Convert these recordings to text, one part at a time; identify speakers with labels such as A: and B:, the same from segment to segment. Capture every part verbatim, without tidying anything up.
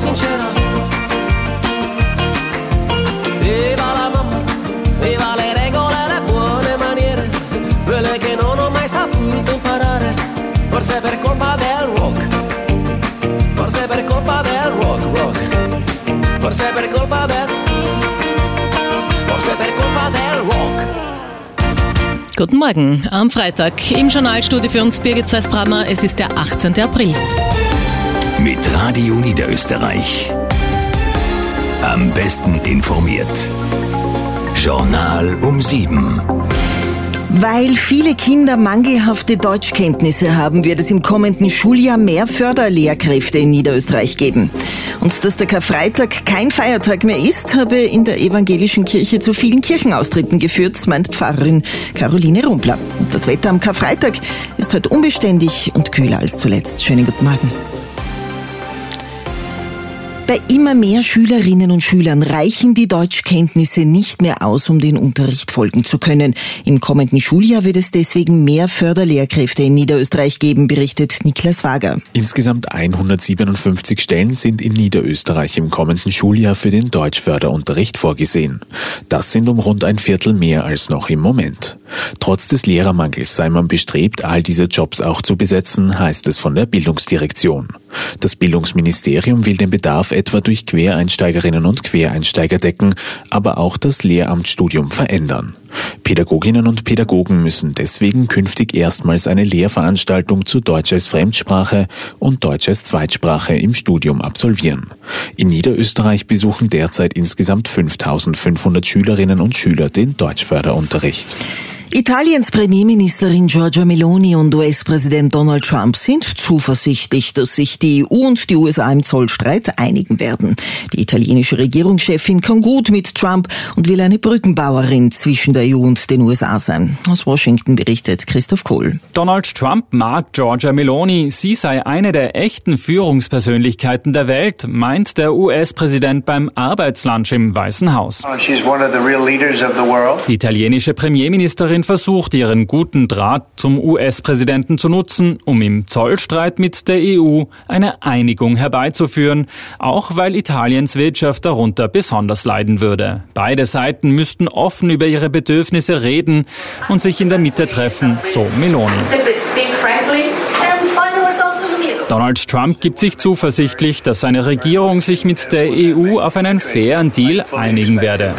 A: sincera. Viva la mamma, viva le regole e le buone maniere, quelle che non ho mai saputo imparare, forse per colpa del rock, forse per colpa del rock, rock, forse per colpa del, forse per colpa del rock.
B: Guten Morgen am Freitag. Im Journalstudio für uns Birgit Zeis-Brammer. Es ist der achtzehnten April.
C: Mit Radio Niederösterreich. Am besten informiert. Journal um sieben.
D: Weil viele Kinder mangelhafte Deutschkenntnisse haben, wird es im kommenden Schuljahr mehr Förderlehrkräfte in Niederösterreich geben. Und dass der Karfreitag kein Feiertag mehr ist, habe in der evangelischen Kirche zu vielen Kirchenaustritten geführt, meint Pfarrerin Caroline Rumpler. Und das Wetter am Karfreitag ist heute unbeständig und kühler als zuletzt. Schönen guten Morgen. Bei immer mehr Schülerinnen und Schülern reichen die Deutschkenntnisse nicht mehr aus, um den Unterricht folgen zu können. Im kommenden Schuljahr wird es deswegen mehr Förderlehrkräfte in Niederösterreich geben, berichtet Niklas Wager.
E: Insgesamt hundertsiebenundfünfzig Stellen sind in Niederösterreich im kommenden Schuljahr für den Deutschförderunterricht vorgesehen. Das sind um rund ein Viertel mehr als noch im Moment. Trotz des Lehrermangels sei man bestrebt, all diese Jobs auch zu besetzen, heißt es von der Bildungsdirektion. Das Bildungsministerium will den Bedarf etwa durch Quereinsteigerinnen und Quereinsteiger decken, aber auch das Lehramtsstudium verändern. Pädagoginnen und Pädagogen müssen deswegen künftig erstmals eine Lehrveranstaltung zu Deutsch als Fremdsprache und Deutsch als Zweitsprache im Studium absolvieren. In Niederösterreich besuchen derzeit insgesamt fünftausendfünfhundert Schülerinnen und Schüler den Deutschförderunterricht.
D: Italiens Premierministerin Giorgia Meloni und U S-Präsident Donald Trump sind zuversichtlich, dass sich die E U und die U S A im Zollstreit einigen werden. Die italienische Regierungschefin kann gut mit Trump und will eine Brückenbauerin zwischen der E U und den U S A sein. Aus Washington berichtet Christoph Kohl.
F: Donald Trump mag Giorgia Meloni. Sie sei eine der echten Führungspersönlichkeiten der Welt, meint der U S-Präsident beim Arbeitslunch im Weißen Haus. Die italienische Premierministerin versucht, ihren guten Draht zum U S-Präsidenten zu nutzen, um im Zollstreit mit der E U eine Einigung herbeizuführen, auch weil Italiens Wirtschaft darunter besonders leiden würde. Beide Seiten müssten offen über ihre Bedürfnisse reden und sich in der Mitte treffen, so Meloni. Donald Trump gibt sich zuversichtlich, dass seine Regierung sich mit der E U auf einen fairen Deal einigen werde.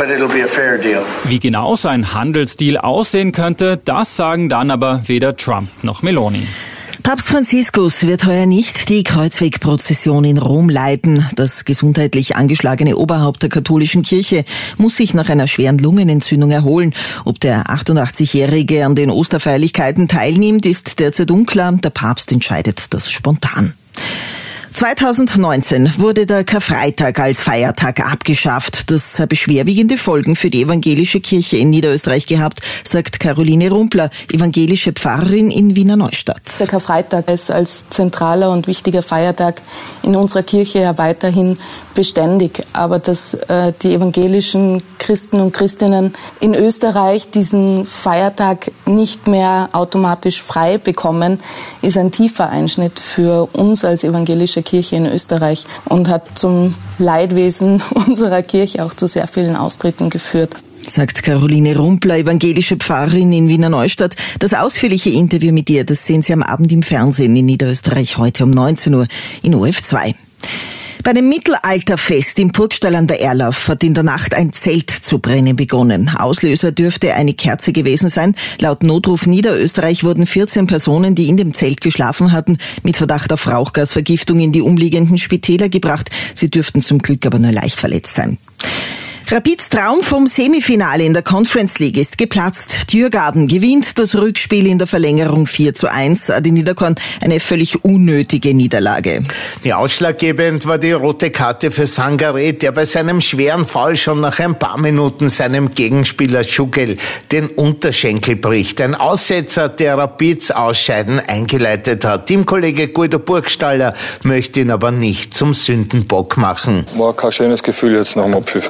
F: Wie genau so ein Handelsdeal aussehen könnte, das sagen dann aber weder Trump noch Meloni.
D: Papst Franziskus wird heuer nicht die Kreuzwegprozession in Rom leiten. Das gesundheitlich angeschlagene Oberhaupt der katholischen Kirche muss sich nach einer schweren Lungenentzündung erholen. Ob der achtundachtzigjährige an den Osterfeierlichkeiten teilnimmt, ist derzeit unklar. Der Papst entscheidet das spontan. zweitausendneunzehn wurde der Karfreitag als Feiertag abgeschafft. Das habe schwerwiegende Folgen für die evangelische Kirche in Niederösterreich gehabt, sagt Caroline Rumpler, evangelische Pfarrerin in Wiener Neustadt.
G: Der Karfreitag ist als zentraler und wichtiger Feiertag in unserer Kirche ja weiterhin beständig. Aber dass äh, die evangelischen Christen und Christinnen in Österreich diesen Feiertag nicht mehr automatisch frei bekommen, ist ein tiefer Einschnitt für uns als evangelische Kirche in Österreich und hat zum Leidwesen unserer Kirche auch zu sehr vielen Austritten geführt.
D: Sagt Caroline Rumpler, evangelische Pfarrerin in Wiener Neustadt. Das ausführliche Interview mit ihr, das sehen Sie am Abend im Fernsehen in Niederösterreich heute um neunzehn Uhr in O F zwei. Bei einem Mittelalterfest im Burgstall an der Erlauf hat in der Nacht ein Zelt zu brennen begonnen. Auslöser dürfte eine Kerze gewesen sein. Laut Notruf Niederösterreich wurden vierzehn Personen, die in dem Zelt geschlafen hatten, mit Verdacht auf Rauchgasvergiftung in die umliegenden Spitäler gebracht. Sie dürften zum Glück aber nur leicht verletzt sein. Rapids Traum vom Semifinale in der Conference League ist geplatzt. Djurgården gewinnt das Rückspiel in der Verlängerung vier zu eins. Adi Niederkorn, eine völlig unnötige Niederlage.
H: Ja, ausschlaggebend war die rote Karte für Sangaré, der bei seinem schweren Foul schon nach ein paar Minuten seinem Gegenspieler Schugel den Unterschenkel bricht. Ein Aussetzer, der Rapids Ausscheiden eingeleitet hat. Teamkollege Guido Burgstaller möchte ihn aber nicht zum Sündenbock machen.
I: War kein schönes Gefühl jetzt nach dem Abpfiff, muss man sagen.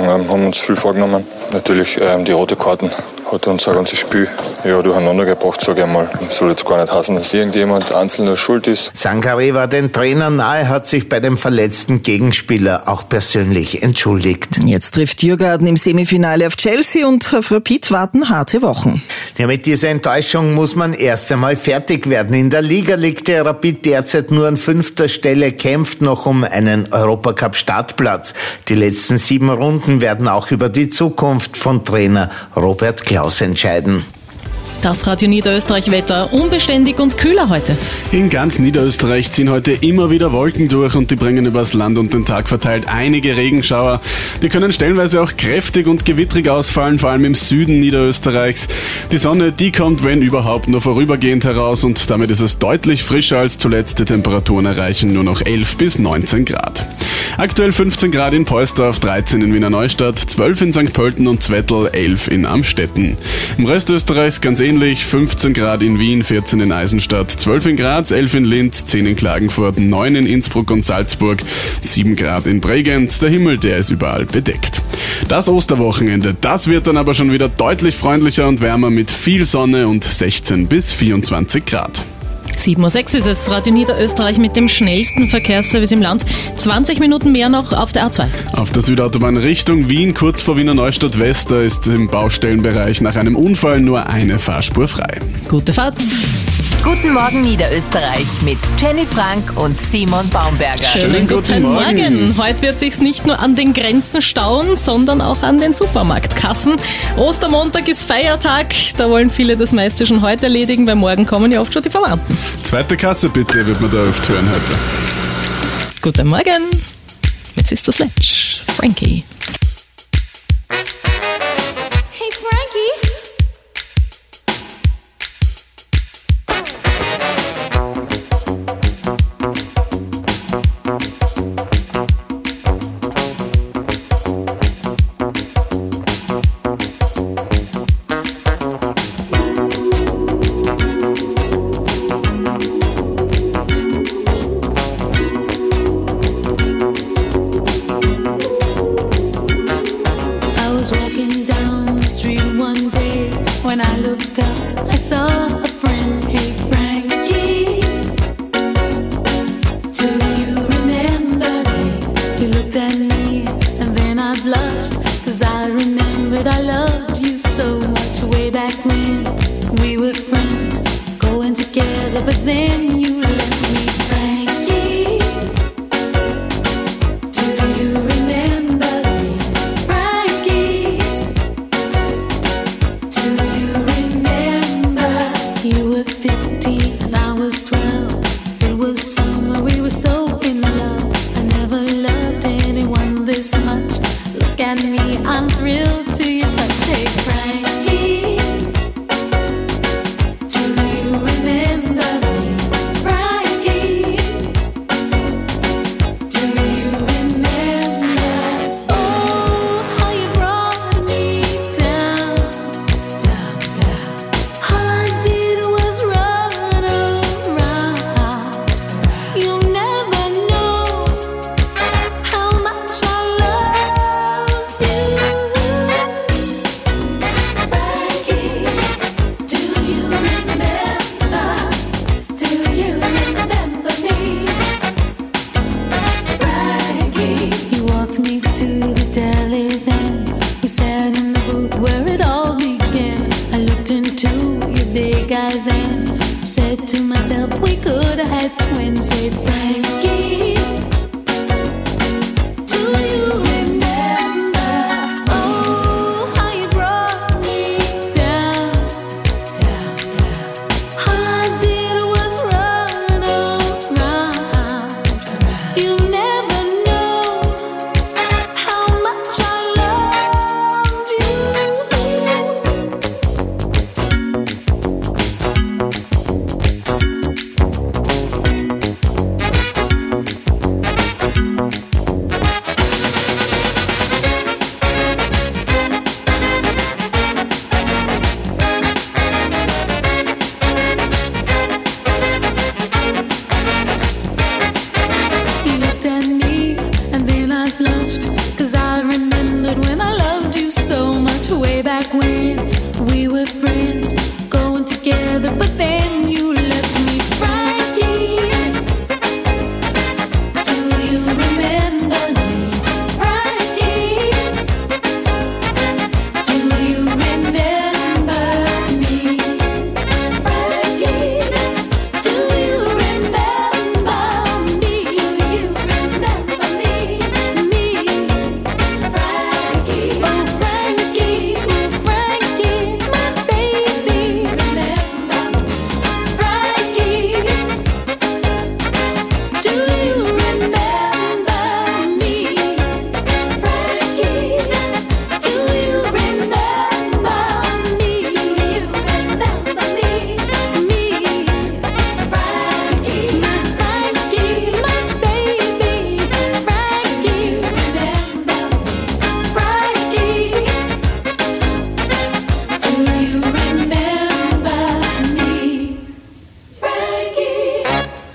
I: sagen, ähm, haben uns viel vorgenommen. Natürlich ähm, die rote Karten hat uns ein ganzes Spiel ja, durcheinander gebracht, sage ich einmal. Soll jetzt gar nicht heißen, dass irgendjemand einzelner schuld ist.
H: Sangaré war den Trainer nahe, hat sich bei dem verletzten Gegenspieler auch persönlich entschuldigt.
D: Jetzt trifft Djurgården im Semifinale auf Chelsea und auf Rapid warten harte Wochen.
H: Ja, mit dieser Enttäuschung muss man erst einmal fertig werden. In der Liga liegt der Rapid derzeit nur an fünfter Stelle, kämpft noch um einen Europacup-Startplatz. Die letzten sieben Runden werden auch über die Zukunft von Trainer Robert Klaus entscheiden.
B: Das Radio Niederösterreich-Wetter, unbeständig und kühler heute.
J: In ganz Niederösterreich ziehen heute immer wieder Wolken durch und die bringen übers Land und den Tag verteilt einige Regenschauer. Die können stellenweise auch kräftig und gewittrig ausfallen, vor allem im Süden Niederösterreichs. Die Sonne, die kommt, wenn überhaupt, nur vorübergehend heraus und damit ist es deutlich frischer als zuletzt. Die Temperaturen erreichen nur noch elf bis neunzehn Grad. Aktuell fünfzehn Grad in Poelsdorf, dreizehn in Wiener Neustadt, zwölf in Sankt Pölten und Zwettl, elf in Amstetten. Im Rest Österreichs ganz ähnlich, fünfzehn Grad in Wien, vierzehn in Eisenstadt, zwölf in Graz, elf in Linz, zehn in Klagenfurt, neun in Innsbruck und Salzburg, sieben Grad in Bregenz. Der Himmel, der ist überall bedeckt. Das Osterwochenende, das wird dann aber schon wieder deutlich freundlicher und wärmer mit viel Sonne und sechzehn bis vierundzwanzig Grad.
B: sieben Uhr sechs ist es, Radio Niederösterreich mit dem schnellsten Verkehrsservice im Land. zwanzig Minuten mehr noch auf der A zwei.
J: Auf der Südautobahn Richtung Wien, kurz vor Wiener Neustadt West, da ist im Baustellenbereich nach einem Unfall nur eine Fahrspur frei.
B: Gute Fahrt.
K: Guten Morgen Niederösterreich mit Jenny Frank und Simon Baumberger.
B: Schönen guten, guten Morgen. Morgen. Heute wird sich's nicht nur an den Grenzen stauen, sondern auch an den Supermarktkassen. Ostermontag ist Feiertag, da wollen viele das meiste schon heute erledigen, weil morgen kommen ja oft schon die Verwandten.
J: Zweite Kasse bitte, wird man da oft hören heute.
B: Guten Morgen. Jetzt ist das Letsch. Frankie.
L: Hey Frankie. When I looked up, I saw a friend. Hey Frankie, do you remember me? You looked at me and then I blushed, cause I remembered I loved you so much way back when we were friends, going together, but then you left me. Frankie, do you remember me? Frankie, you were fifteen and I was twelve. It was summer, we were so in love. I never loved anyone this much. Look at me, I'm thrilled to your touch. Hey Frankie, do you remember me? Frankie, do you remember? Oh, how you brought me down, down, down. All I did was run around. You'll never know how much I love you. Frankie, do you remember? Do you remember me? Frankie, you walked me to the deli then. We sat in the booth where it all began. I looked into your big eyes and said to myself, we could have had twins. Say, Frankie, do you remember? Oh, how you brought me down, down, down. All I did was run around. You never know how much I love you. You looked at me and then I blushed, cause I remembered when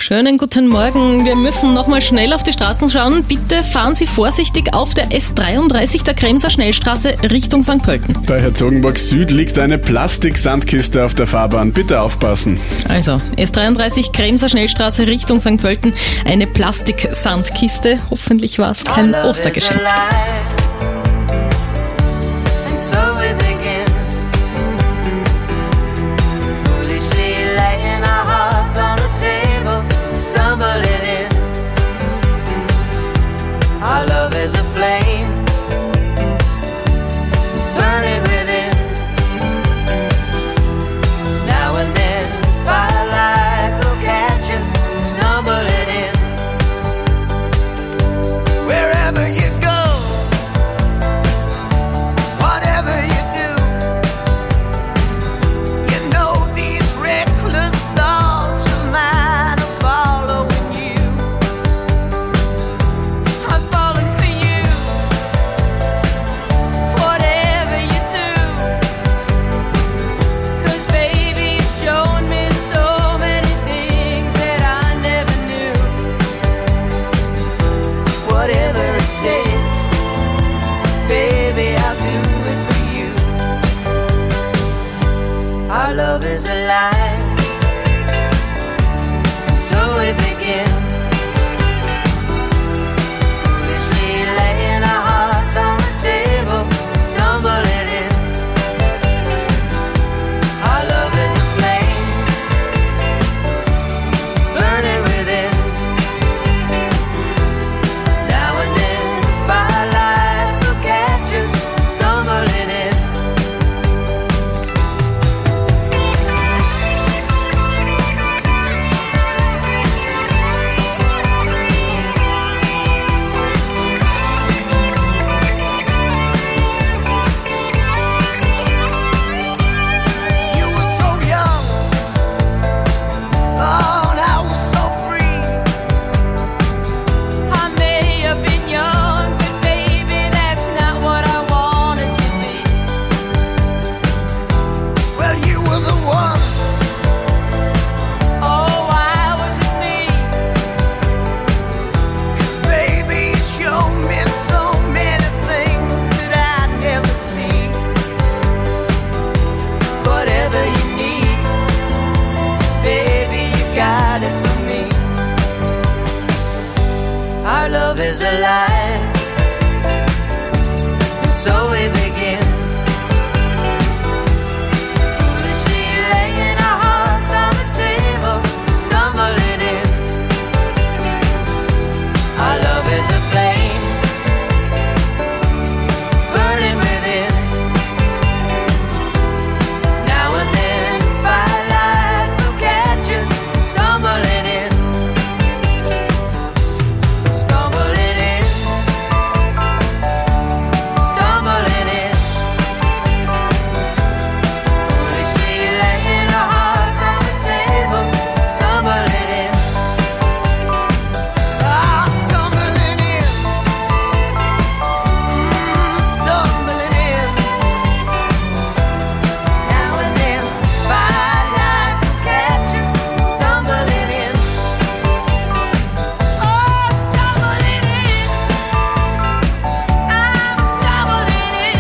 B: Schönen guten Morgen. Wir müssen nochmal schnell auf die Straßen schauen. Bitte fahren Sie vorsichtig auf der S dreiunddreißig der Kremser Schnellstraße Richtung Sankt Pölten.
J: Bei Herzogenburg Süd liegt eine Plastik-Sandkiste auf der Fahrbahn. Bitte aufpassen.
B: Also, S dreiunddreißig Kremser Schnellstraße Richtung Sankt Pölten. Eine Plastik-Sandkiste. Hoffentlich war es kein Ostergeschenk.
A: Our love is a flame, burning within. Now and then, firelight will catch us, stumbling in. Wherever you go, whatever you do, you know these reckless thoughts of mine are following you. I'm falling for you, whatever you do. 'Cause baby, you've shown me so many things that I never knew. Whatever it takes, baby, I'll do it for you. Our love is alive, and so we begin. Foolishly laying our hearts on the table, stumbling in. Our love is a flame, burning within. Now and then, firelight will catch us, stumbling in. You were so young, oh, and I was so free. I may have been young, but baby, that's not what I wanted to be. Well, you were the one. Oh, why was it me? 'Cause baby, you showed me so many things that I'd never see. Whatever you need, baby, you got it for me. Our love is alive, and so we begin. Foolishly laying our hearts on the table, stumbling in. Our love is a flame, burning within. Now and then, firelight will catch us, stumbling in. Stumbling in. Stumbling in. Foolishly laying our hearts on the table, stumbling in. Ah, stumbling in. Mm, stumbling in. Now and then, firelight will catch us, stumbling in. Oh, stumbling in. I'm stumbling in.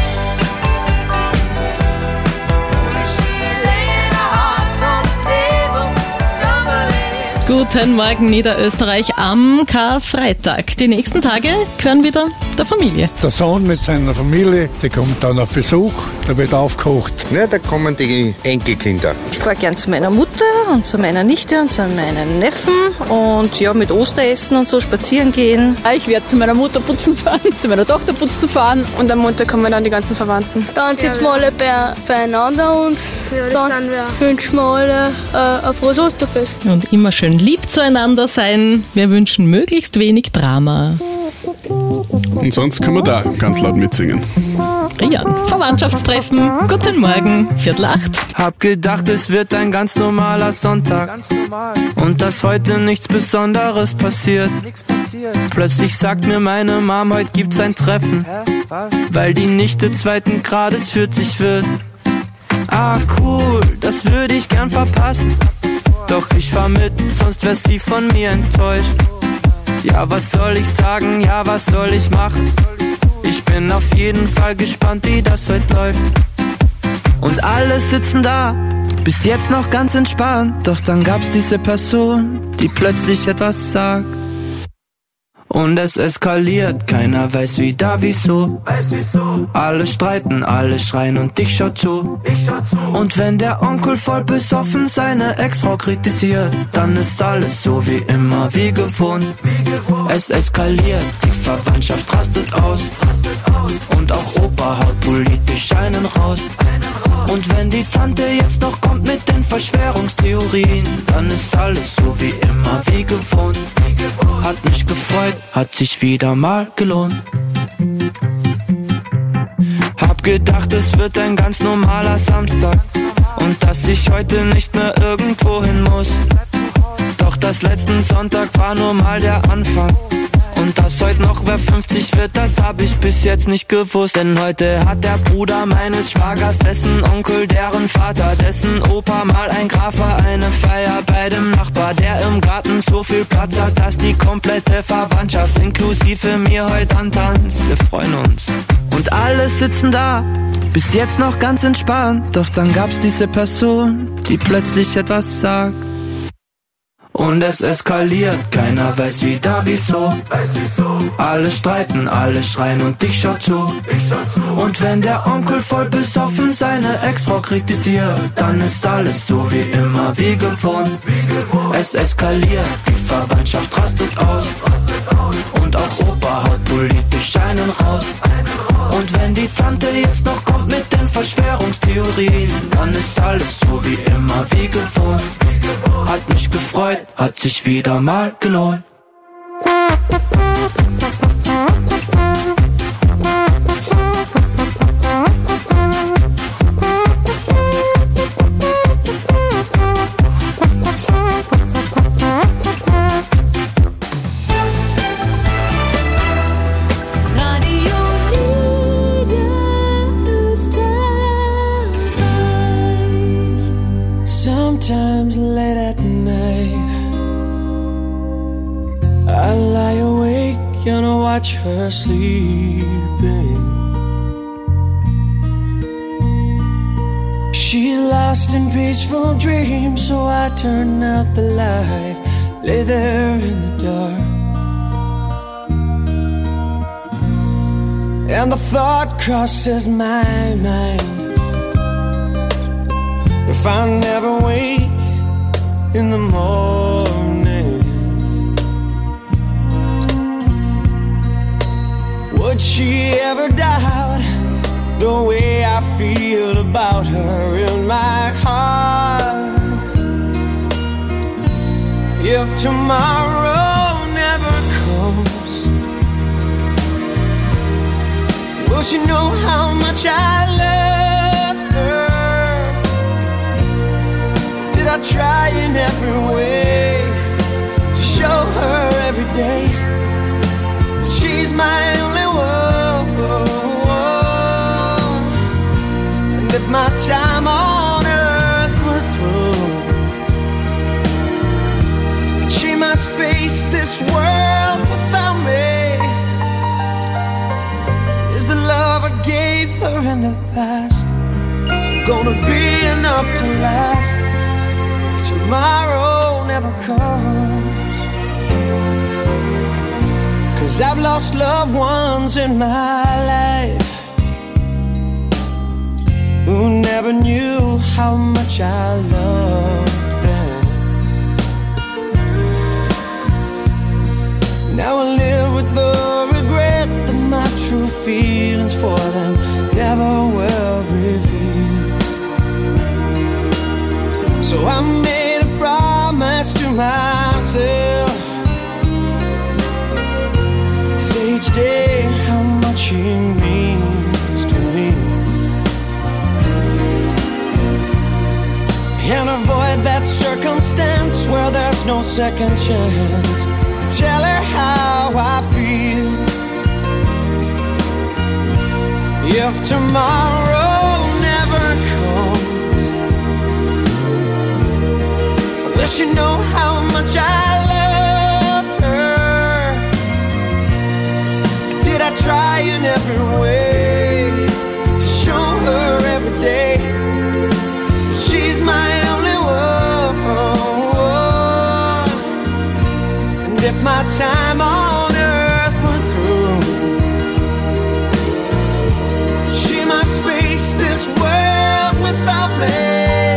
A: Foolishly laying our hearts on the table, stumbling in.
B: Guten Morgen, Niederösterreich am Karfreitag. Die nächsten Tage gehören wieder der Familie.
M: Der Sohn mit seiner Familie, der kommt dann auf Besuch, da wird aufgekocht.
N: Ja, da kommen die Enkelkinder.
O: Ich fahre gern zu meiner Mutter und zu meiner Nichte und zu meinen Neffen und ja, mit Osteressen und so spazieren gehen.
P: Ich werde zu meiner Mutter putzen fahren, zu meiner Tochter putzen fahren und am Montag kommen dann die ganzen Verwandten.
Q: Dann sitzen wir alle bei, beieinander und ja, dann, dann wünschen wir alle äh, ein frohes Osterfest.
B: Und immer schön lieb zueinander sein. Wir wünschen möglichst wenig Drama.
J: Und sonst können wir da ganz laut mitsingen.
B: Rian, Verwandtschaftstreffen. Guten Morgen, Viertel acht.
R: Hab gedacht, es wird ein ganz normaler Sonntag. Ganz normal. Und dass heute nichts Besonderes passiert. Nichts passiert. Plötzlich sagt mir meine Mom, heute gibt's ein Treffen. Hä? Was? Weil die Nichte zweiten Grades vierzig wird. Ah cool, das würde ich gern verpassen. Doch ich fahr mit, sonst wär sie von mir enttäuscht. Ja, was soll ich sagen, ja, was soll ich machen? Ich bin auf jeden Fall gespannt, wie das heute läuft. Und alle sitzen da, bis jetzt noch ganz entspannt. Doch dann gab's diese Person, die plötzlich etwas sagt. Und es eskaliert, keiner weiß wie da, wieso. Weiß wieso. Alle streiten, alle schreien und ich schau zu. Ich schau zu. Und wenn der Onkel voll besoffen seine Ex-Frau kritisiert, dann ist alles so wie immer, wie gewohnt. Wie gewohnt. Es eskaliert, die Verwandtschaft rastet aus. Rastet aus. Und auch Opa haut politisch einen raus. Einen raus. Und wenn die Tante jetzt noch kommt mit den Verschwörungstheorien, dann ist alles so wie immer, wie gewohnt. Wie gewohnt. Hat mich gefreut, hat sich wieder mal gelohnt. Hab gedacht, es wird ein ganz normaler Samstag und dass ich heute nicht mehr irgendwo hin muss. Doch das letzten Sonntag war nur mal der Anfang. Und dass heute noch wer fünfzig wird, das hab ich bis jetzt nicht gewusst. Denn heute hat der Bruder meines Schwagers, dessen Onkel, deren Vater, dessen Opa mal ein Graf war, eine Feier bei dem Nachbar, der im Garten so viel Platz hat, dass die komplette Verwandtschaft inklusive mir heute antanzt. Wir freuen uns. Und alle sitzen da, bis jetzt noch ganz entspannt. Doch dann gab's diese Person, die plötzlich etwas sagt. Und es eskaliert, keiner weiß wie da, wieso. Weiß wieso. Alle streiten, alle schreien und ich schau zu. Ich schau zu. Und wenn der Onkel voll besoffen seine Ex-Frau kritisiert, dann ist alles so wie immer, wie gewohnt. Wie gewohnt. Es eskaliert, die Verwandtschaft rastet aus. Rastet aus. Und auch Opa haut politisch einen raus. Einen raus. Und wenn die Tante jetzt noch kommt mit den Verschwörungstheorien, dann ist alles so wie immer, wie gewohnt. Wie gewohnt. Hat mich gefreut, hat sich wieder mal gelohnt.
S: Sometimes late at night I lie awake and I watch her sleeping. She's lost in peaceful dreams, so I turn out the light, lay there in the dark. And the thought crosses my mind, if I never wake in the morning, would she ever doubt the way I feel about her in my heart? If tomorrow never comes, will she know how much I love her? Did I try in every way to show her every day that she's my only one? And if my time on earth were through, and she must face this world without me, is the love I gave her in the past gonna be enough to last if tomorrow never comes? 'Cause I've lost loved ones in my life who never knew how much I loved them. Now I live with the regret that my true feelings for them never will reveal. So I made a promise to myself, say each day how much he means to me, and avoid that circumstance where there's no second chance to tell her how I feel. If tomorrow never comes, will Does she know how much I love her? Did I try in every way to show her every day she's my only one? And if my time on earth were through, she must face this world without me.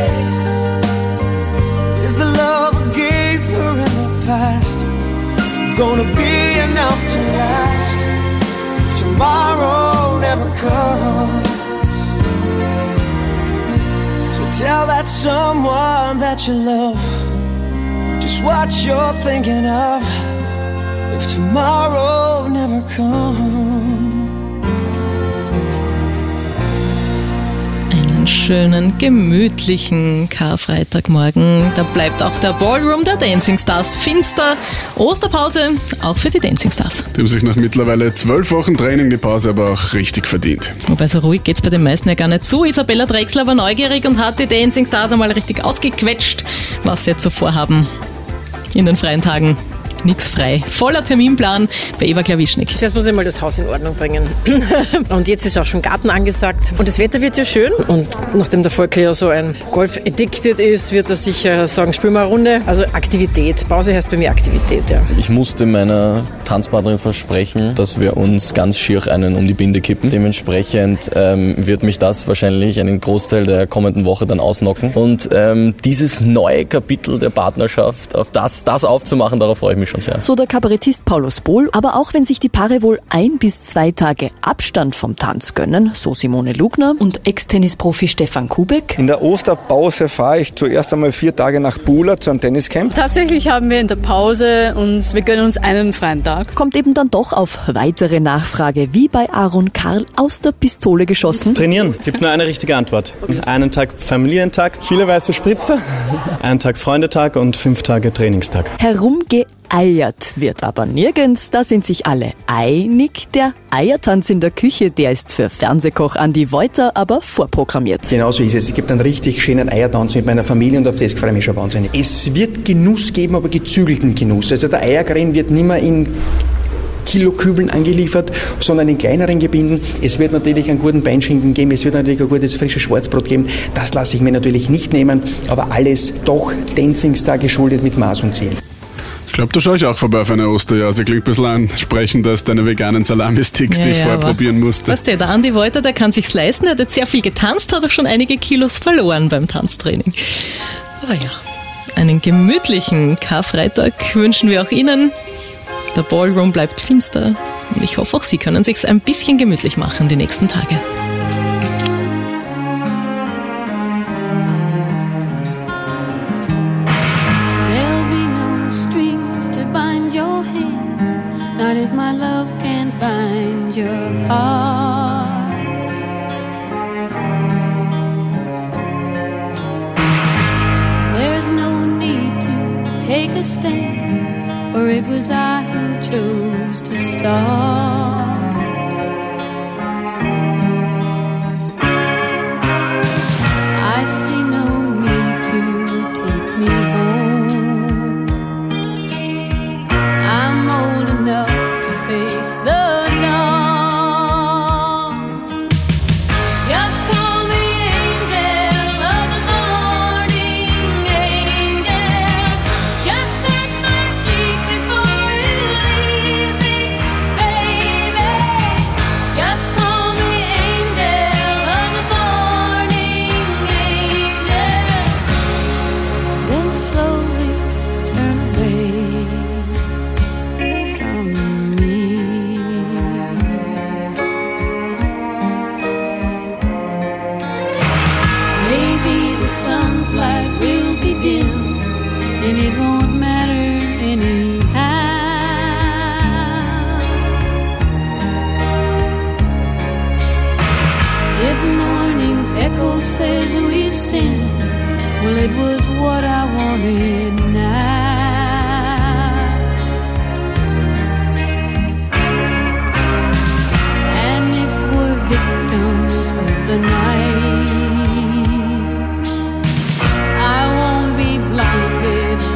S: Is the love I gave her in the past gonna be enough to last if tomorrow never comes? So tell that someone that you love just what you're thinking of if tomorrow never comes.
B: Einen schönen, gemütlichen Karfreitagmorgen. Da bleibt auch der Ballroom der Dancing Stars finster. Osterpause, auch für die Dancing Stars.
J: Die haben sich nach mittlerweile zwölf Wochen Training die Pause aber auch richtig verdient.
B: Wobei so ruhig geht's bei den meisten ja gar nicht zu. Isabella Drechsler war neugierig und hat die Dancing Stars einmal richtig ausgequetscht, was sie jetzt so vorhaben in den freien Tagen. Nix frei. Voller Terminplan bei Eva Klawischnik.
T: Zuerst muss ich mal das Haus in Ordnung bringen. Und jetzt ist auch schon Garten angesagt. Und das Wetter wird ja schön. Und nachdem der Volker ja so ein Golf-addicted ist, wird er sicher sagen, spielen wir eine Runde. Also Aktivität. Pause heißt bei mir Aktivität, ja.
U: Ich musste meiner Tanzpartnerin versprechen, dass wir uns ganz schier einen um die Binde kippen. Dementsprechend ähm, wird mich das wahrscheinlich einen Großteil der kommenden Woche dann ausnocken. Und ähm, dieses neue Kapitel der Partnerschaft, auf das, das aufzumachen, darauf freue ich mich schon sehr.
V: So der Kabarettist Paulus Bohl, aber auch wenn sich die Paare wohl ein bis zwei Tage Abstand vom Tanz gönnen, so Simone Lugner und Ex-Tennisprofi Stefan Kubek.
W: In der Osterpause fahre ich zuerst einmal vier Tage nach Bula zu einem Tenniscamp.
P: Tatsächlich haben wir in der Pause und wir gönnen uns einen freien Tag.
V: Kommt eben dann doch auf weitere Nachfrage, wie bei Aaron Karl aus der Pistole geschossen.
X: Trainieren, gibt nur eine richtige Antwort. Einen Tag Familientag, viele weiße Spritzer, einen Tag Freundetag und fünf Tage Trainingstag.
V: Herumgeeiert wird aber nirgends, da sind sich alle einig. Der Eiertanz in der Küche, der ist für Fernsehkoch Andi Wolter aber vorprogrammiert.
Y: Genauso ist es. Es gibt einen richtig schönen Eiertanz mit meiner Familie und auf das freue ich mich schon wahnsinnig. Es wird Genuss geben, aber gezügelten Genuss. Also der Eiercreme wird nicht mehr in Kilokübeln angeliefert, sondern in kleineren Gebinden. Es wird natürlich einen guten Beinschinken geben, es wird natürlich ein gutes frisches Schwarzbrot geben. Das lasse ich mir natürlich nicht nehmen, aber alles doch Dancing Star geschuldet mit Maß und Ziel.
J: Ich glaube, da schaue ich auch vorbei auf eine Osterjause. Klingt ein bisschen ansprechender als deine veganen Salami-Sticks,
B: Ja,
J: die ich
B: ja,
J: vorher
B: aber
J: probieren musste.
B: Weißt du, der Andi Wolter, der kann sich's leisten, er hat jetzt sehr viel getanzt, hat auch schon einige Kilos verloren beim Tanztraining. Aber ja, einen gemütlichen Karfreitag wünschen wir auch Ihnen. Der Ballroom bleibt finster und ich hoffe, auch Sie können sich's ein bisschen gemütlich machen die nächsten Tage.
L: There'll be no strings to bind your hands, not if my love can't bind your heart. There's no need to take a stand, for it was I who chose to start. I see no need to take me home. I'm old enough to face the dawn. Just call me angel of the morning, angel. Just touch my cheek before you leave me, baby. Just call me angel of the morning, angel. Then slowly turn away from me. Maybe the sun's light will be dim, and it won't matter anyhow. If morning's echo says we've sinned, well, it was what I wanted now. And if we're victims of the night, I won't be blinded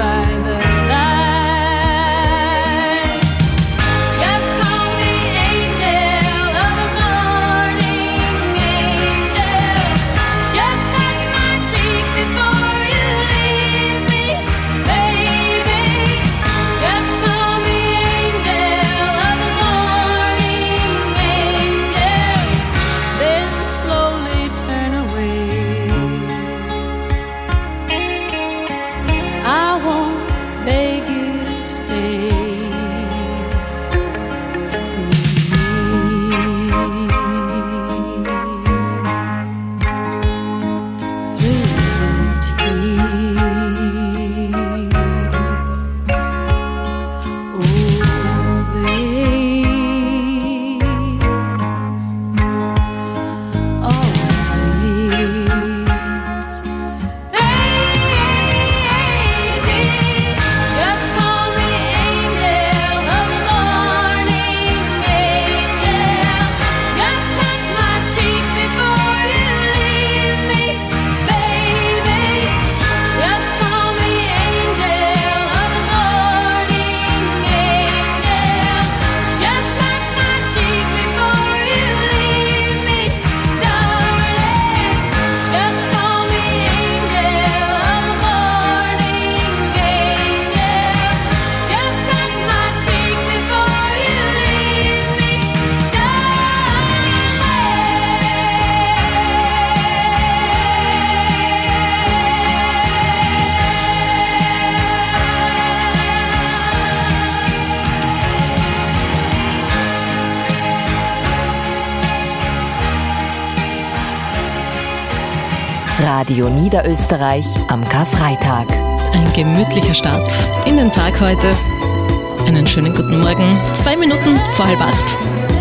K: Radio Niederösterreich am Karfreitag.
B: Ein gemütlicher Start in den Tag heute. Einen schönen guten Morgen. Zwei Minuten vor halb acht.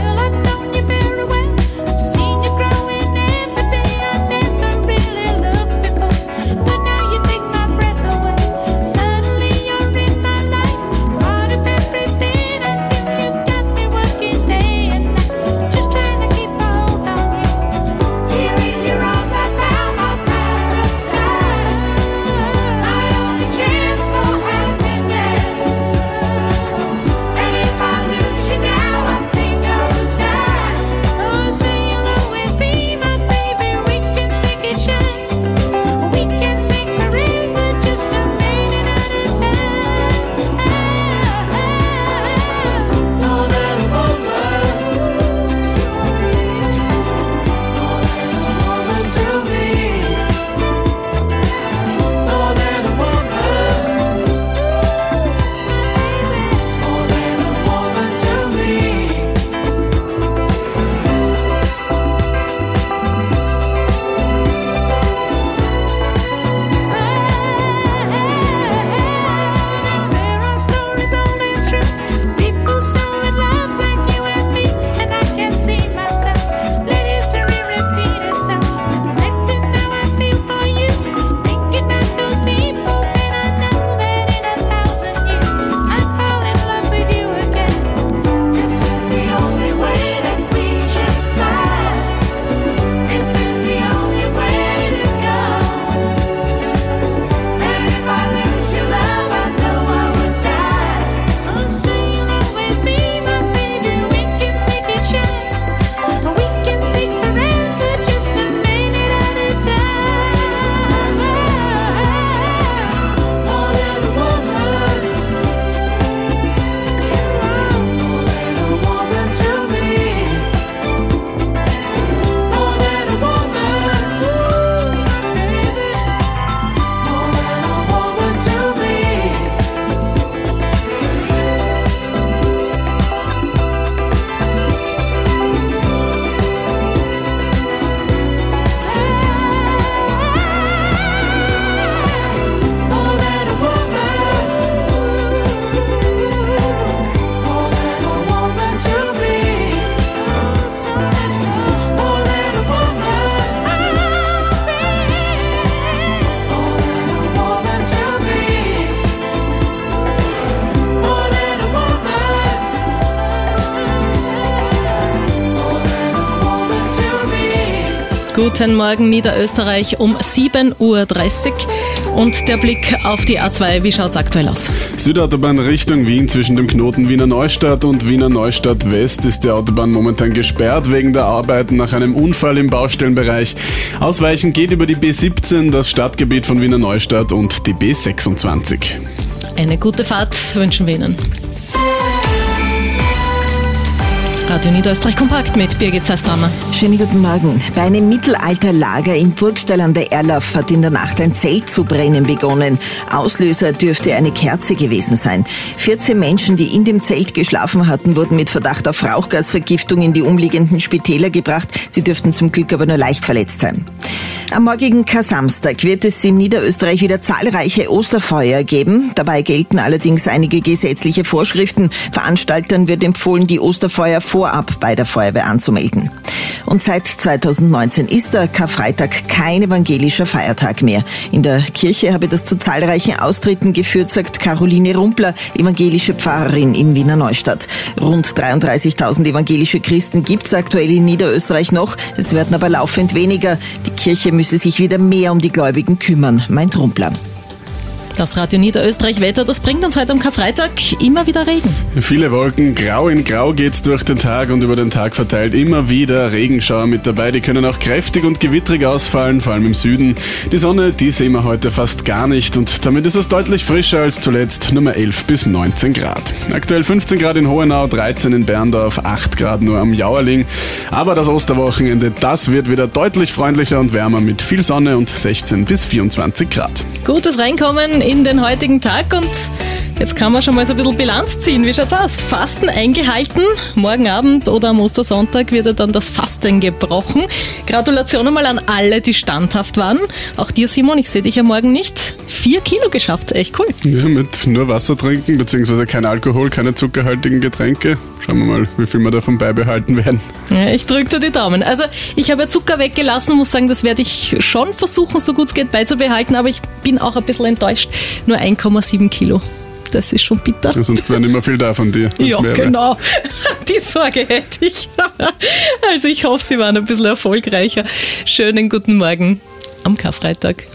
B: Guten Morgen Niederösterreich um sieben Uhr dreißig und der Blick auf die A zwei, wie schaut's aktuell aus?
J: Südautobahn Richtung Wien zwischen dem Knoten Wiener Neustadt und Wiener Neustadt West ist die Autobahn momentan gesperrt wegen der Arbeiten nach einem Unfall im Baustellenbereich. Ausweichen geht über die B siebzehn, das Stadtgebiet von Wiener Neustadt und die B sechsundzwanzig.
B: Eine gute Fahrt wünschen wir Ihnen. Radio Niederösterreich kompakt mit Birgit Zeisbrammer.
D: Schönen guten Morgen. Bei einem Mittelalterlager in Burgstall an der Erlauf hat in der Nacht ein Zelt zu brennen begonnen. Auslöser dürfte eine Kerze gewesen sein. vierzehn Menschen, die in dem Zelt geschlafen hatten, wurden mit Verdacht auf Rauchgasvergiftung in die umliegenden Spitäler gebracht. Sie dürften zum Glück aber nur leicht verletzt sein. Am morgigen Kar-Samstag wird es in Niederösterreich wieder zahlreiche Osterfeuer geben. Dabei gelten allerdings einige gesetzliche Vorschriften. Veranstaltern wird empfohlen, die Osterfeuer vorab bei der Feuerwehr anzumelden. Und seit zweitausendneunzehn ist der Karfreitag kein evangelischer Feiertag mehr. In der Kirche habe das zu zahlreichen Austritten geführt, sagt Caroline Rumpler, evangelische Pfarrerin in Wiener Neustadt. Rund dreiunddreißigtausend evangelische Christen gibt es aktuell in Niederösterreich noch. Es werden aber laufend weniger. Die Kirche müsse sich wieder mehr um die Gläubigen kümmern, meint Rumpler.
B: Das Radio Niederösterreich Wetter, das bringt uns heute am Karfreitag immer wieder Regen.
J: Viele Wolken, grau in grau geht's durch den Tag und über den Tag verteilt immer wieder Regenschauer mit dabei. Die können auch kräftig und gewittrig ausfallen, vor allem im Süden. Die Sonne, die sehen wir heute fast gar nicht und damit ist es deutlich frischer als zuletzt, Nummer elf bis neunzehn Grad. Aktuell fünfzehn Grad in Hohenau, dreizehn in Berndorf, acht Grad nur am Jauerling. Aber das Osterwochenende, das wird wieder deutlich freundlicher und wärmer mit viel Sonne und sechzehn bis vierundzwanzig Grad.
B: Gutes Reinkommen in den heutigen Tag und Jetzt kann man schon mal so ein bisschen Bilanz ziehen. Wie schaut's aus? Fasten eingehalten. Morgen Abend oder am Ostersonntag wird ja dann das Fasten gebrochen. Gratulation einmal an alle, die standhaft waren. Auch dir, Simon, ich sehe dich ja morgen nicht. Vier Kilo geschafft, echt cool.
J: Ja, mit nur Wasser trinken, beziehungsweise kein Alkohol, keine zuckerhaltigen Getränke. Schauen wir mal, wie viel wir davon beibehalten werden.
B: Ja, ich drücke dir die Daumen. Also ich habe ja Zucker weggelassen, muss sagen, das werde ich schon versuchen, so gut es geht, beizubehalten, aber ich bin auch ein bisschen enttäuscht. Nur eins Komma sieben Kilo. Das ist schon bitter.
J: Ja, sonst wäre nicht mehr viel da von dir.
B: Ja, genau. Die Sorge hätte ich. Also ich hoffe, Sie waren ein bisschen erfolgreicher. Schönen guten Morgen am Karfreitag.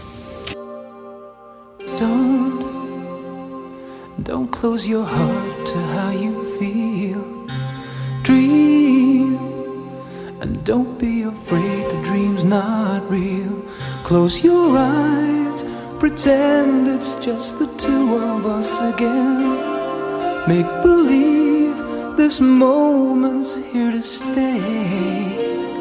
C: Don't, don't close your heart to how you feel. Dream, and don't be afraid the dream's not real. Close your eyes, pretend it's just the two of us again. Make believe this moment's here to stay.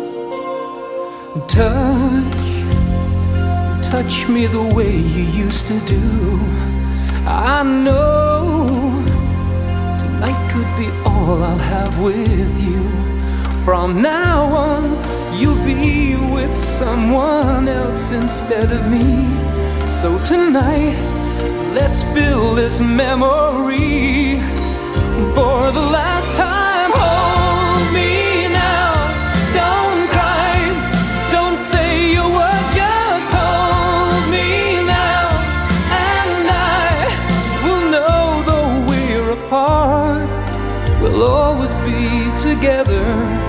C: Touch, touch me the way you used to do. I know tonight could be all I'll have with you. From now on, you'll be with someone else instead of me. So tonight, let's fill this memory for the last time. Hold me now, don't cry, don't say a word, just hold me now. And I will know though we're apart, we'll always be together,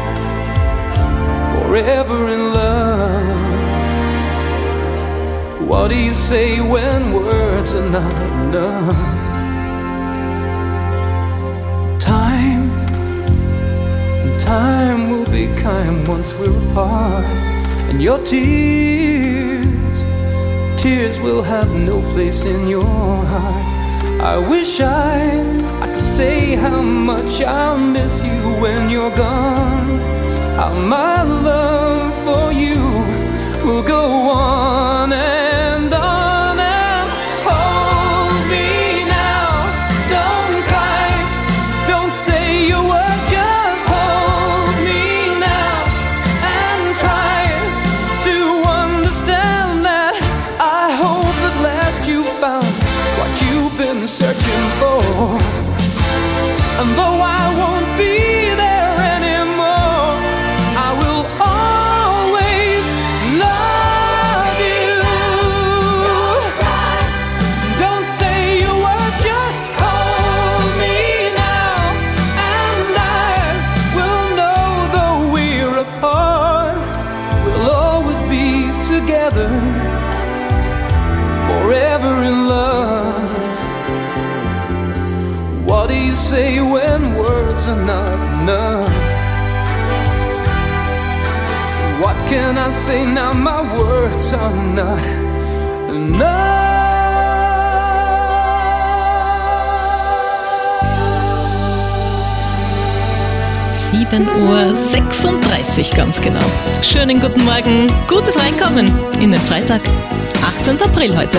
C: forever in love. What do you say when words are not enough? Time, time will be kind once we're apart. And your tears, tears will have no place in your heart. I wish I, I could say how much I'll miss you when you're gone. How my love for you will go on and on and hold me now. Don't cry, don't say a word, just hold me now and try to understand that I hope at last you found what you've been searching for. And though I won't be there anymore, I will always love you. Don't say a word, just hold me now. And I will know though we're apart, we'll always be together, forever in love. What do you say when words are not enough? What can I say now? My words are not enough.
B: sieben Uhr sechsunddreißig ganz genau. Schönen guten Morgen, gutes Reinkommen in den Freitag, achtzehnten April heute.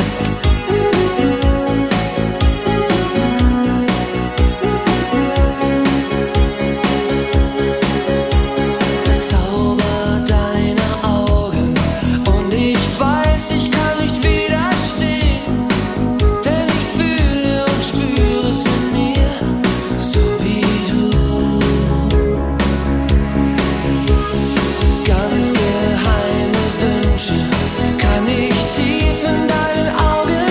S: Kann ich tief in deinen Augen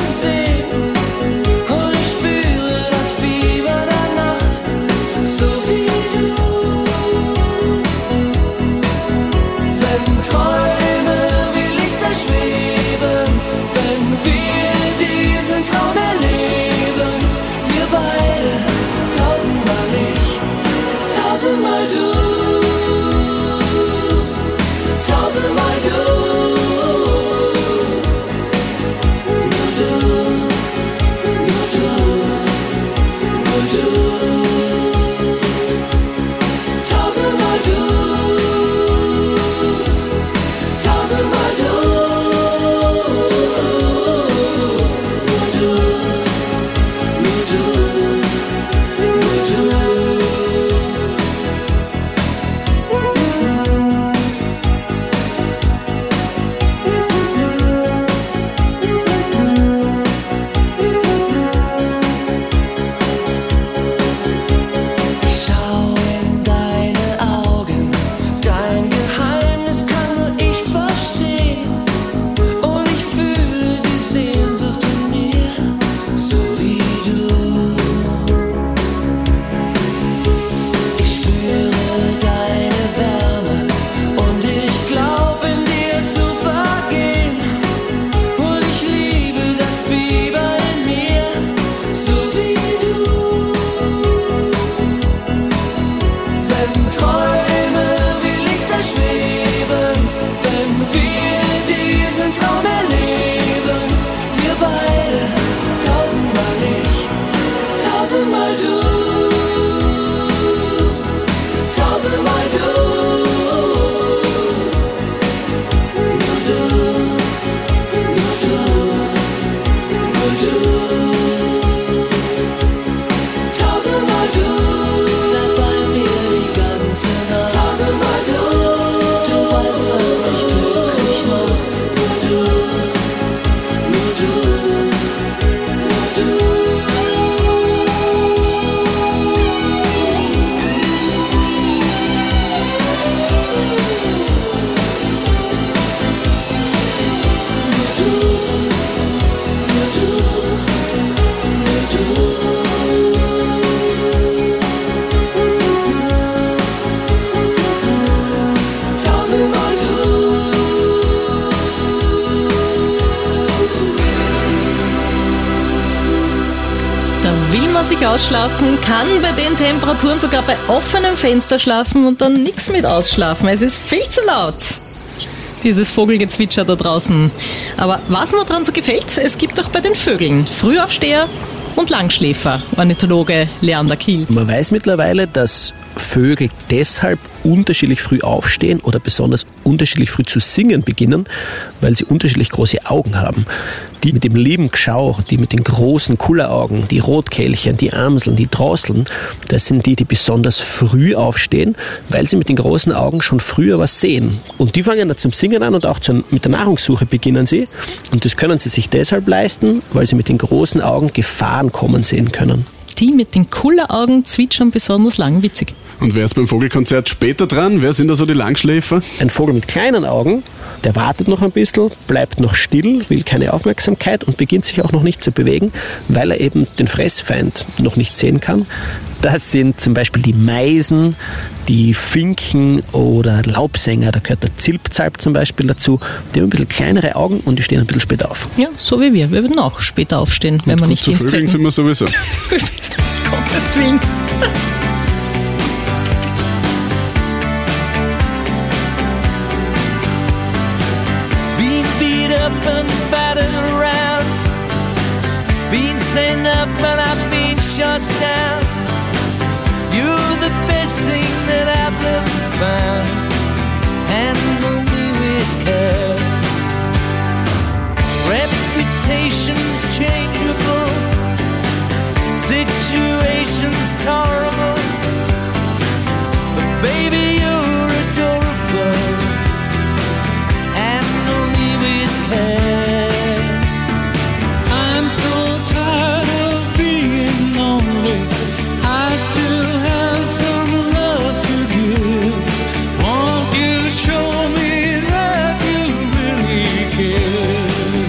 B: sich ausschlafen, kann bei den Temperaturen sogar bei offenem Fenster schlafen und dann nichts mit ausschlafen. Es ist viel zu laut, dieses Vogelgezwitscher da draußen. Aber was mir dran so gefällt, es gibt auch bei den Vögeln Frühaufsteher und Langschläfer, Ornithologe Leander Kiel.
E: Man weiß mittlerweile, dass Vögel deshalb unterschiedlich früh aufstehen oder besonders unterschiedlich früh zu singen beginnen, weil sie unterschiedlich große Augen haben. Die mit dem lieben Gschau, die mit den großen Kulleraugen, die Rotkehlchen, die Amseln, die Drosseln, das sind die, die besonders früh aufstehen, weil sie mit den großen Augen schon früher was sehen. Und die fangen dann zum Singen an und auch zum, mit der Nahrungssuche beginnen sie. Und das können sie sich deshalb leisten, weil sie mit den großen Augen Gefahren kommen sehen können.
B: Die mit den Kulleraugen zwitschern besonders lang, witzig.
J: Und wer ist beim Vogelkonzert später dran? Wer sind da so die Langschläfer?
E: Ein Vogel mit kleinen Augen, der wartet noch ein bisschen, bleibt noch still, will keine Aufmerksamkeit und beginnt sich auch noch nicht zu bewegen, weil er eben den Fressfeind noch nicht sehen kann. Das sind zum Beispiel die Meisen, die Finken oder Laubsänger, da gehört der Zilpzalp zum Beispiel dazu. Die haben ein bisschen kleinere Augen und die stehen ein bisschen später auf.
B: Ja, so wie wir. Wir würden auch später aufstehen, wenn wir nicht Dienst hätten.
J: Zu Vögeln sind wir sowieso.
B: Gottes Willen.
S: Been beat up and battered around, been sent up and I've been shut down. You're the best thing that I've ever found. Handle me with care. Reputation's changeable, situation's tolerable, but baby you're adorable. Handle me with care. I'm so tired of being lonely. I still have some love to give. Won't you show me that you really care?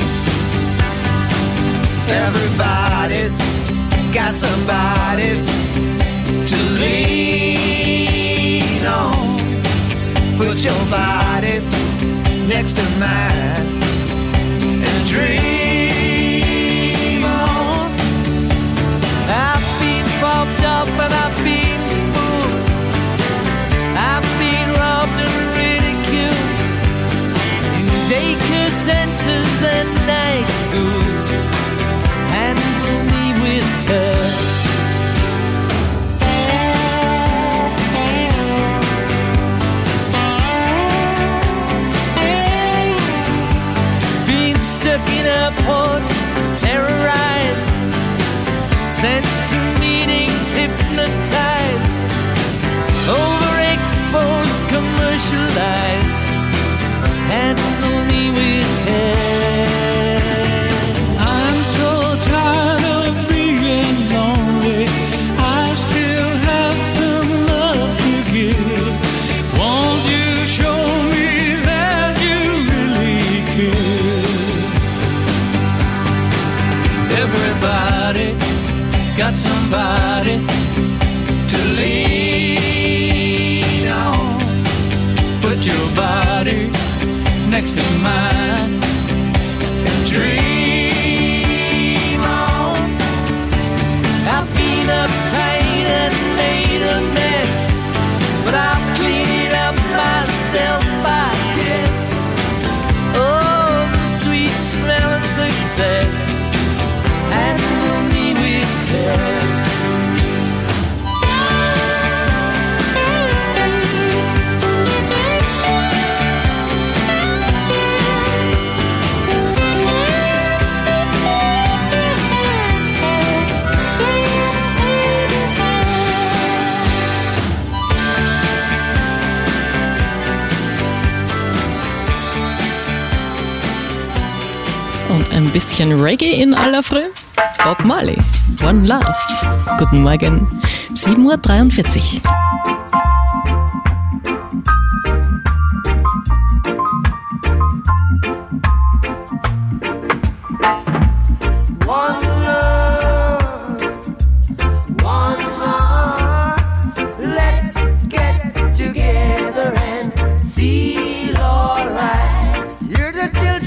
S: Everybody's got somebody to lean on. Put your body next to mine and dream on. I've been popped up and I've been fooled. I've been robbed and ridiculed in daycare centers and night schools. Handle me with care. Been stuck in airports, terrorized, sent to meetings, hypnotized, overexposed, commercialized. Handle me with care. I'm so tired of being lonely. I still have some love to give. Won't you show me that you really care? Everybody got somebody to lean on. Put your body next to mine and dream on. I've been uptight and made a mess, but I'll clean it up myself, I guess. Oh, the sweet smell of success. Handle me with care.
B: Und ein bisschen Reggae in aller Früh. Bob Marley, One Love. Guten Morgen, sieben Uhr dreiundvierzig.